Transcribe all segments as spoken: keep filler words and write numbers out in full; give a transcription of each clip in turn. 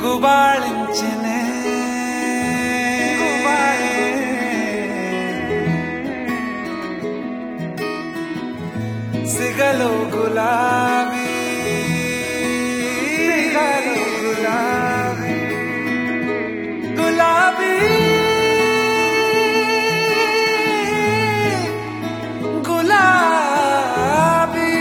గుబాళించెనే సిగలో గులాబీ గులాబీ గులాబీ గులాబీ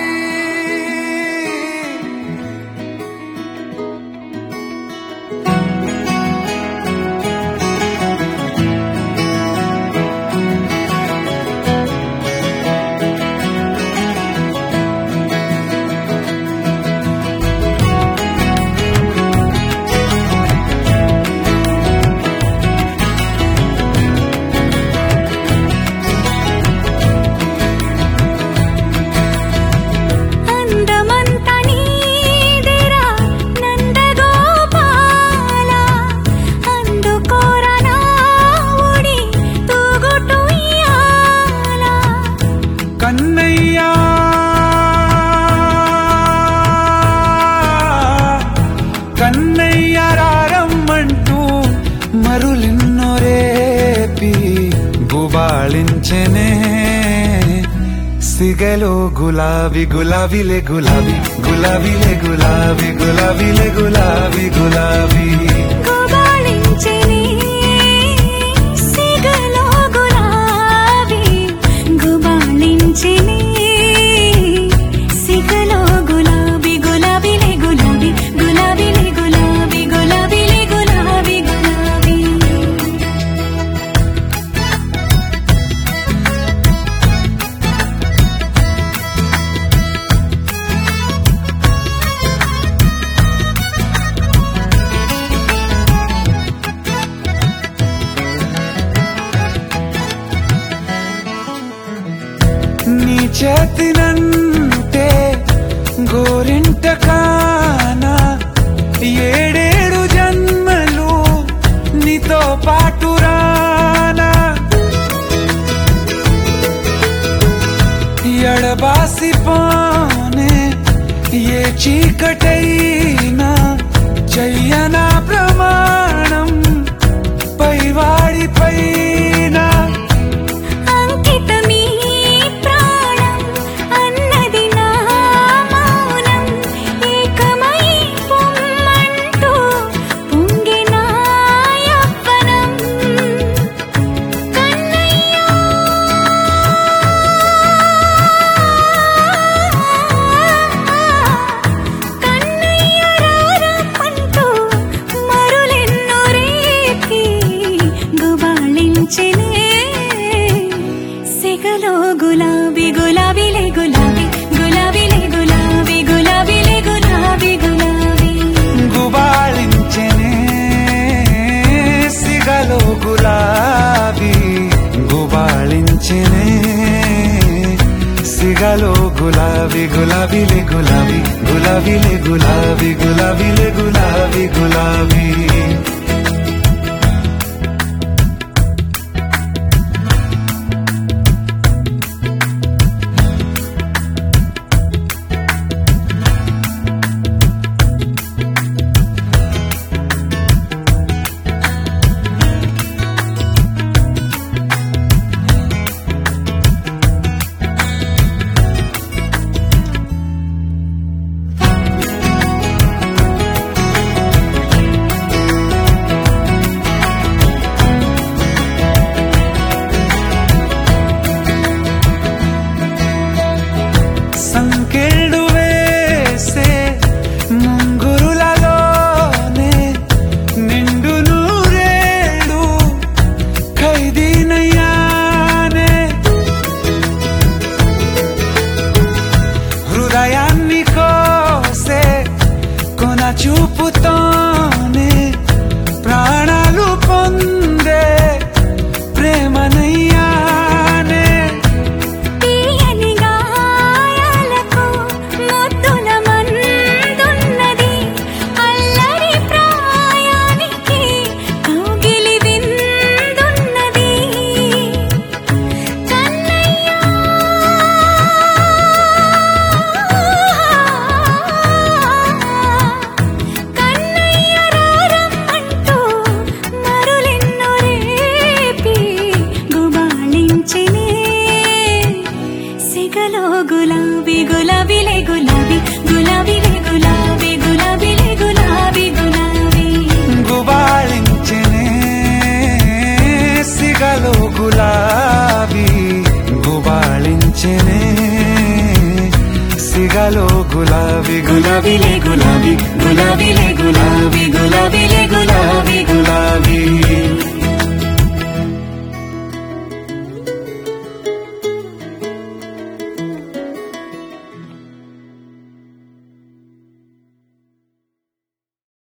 కన్నయ్యా కన్నయ్య రారమ్మంటూ మరులెన్నో రేపి గుబాళించెనే సిగలో గులాబీ గులాబీలే గులాబీ గులాబీలే గులాబీ గులాబీలే గులాబీ గులాబీ గుబాళించెనే సిగలో గులాబీ గుబాళించెనే సిగలో గులాబీ గులాబీలే గులాబీ గులాబీలే గులాబీ గులాబీలే గులాబీ గులాబీ నీ చేతినంటే గోరింట కానా ఏడేడు జన్మలు నీతో పాటు రానా ఎడబాసిపోనే ఏ చీకటైనా చెయ్యనా ప్రమాణం పైవాడిపైన అంకితమీ ప్రాణం అన్నది నా మౌనం ఏకమై పొమ్మంటూ పొంగిన యవ్వనం కన్నయ్యా కన్నయ్య రారమ్మంటూ మరులెన్నో రేపి గుబాళించెనే సిగలో గులాబీ గులాబీలే గులాబీ గులాబీలే గులాబీ గులాబీలే గులాబీ గులాబీ గుబాళించెనే సిగలో గులాబీ గుబాళించెనే సిగలో గులాబీ గులాబీలే గులాబీ గులాబీలే గులాబీ గులాబీలే గులాబీ గులాబీ గులాబీ గుబాళించెనే సిగలో గులాబీ గులాబీలే గులాబీ గులాబీలే గులాబీ గులాబీలే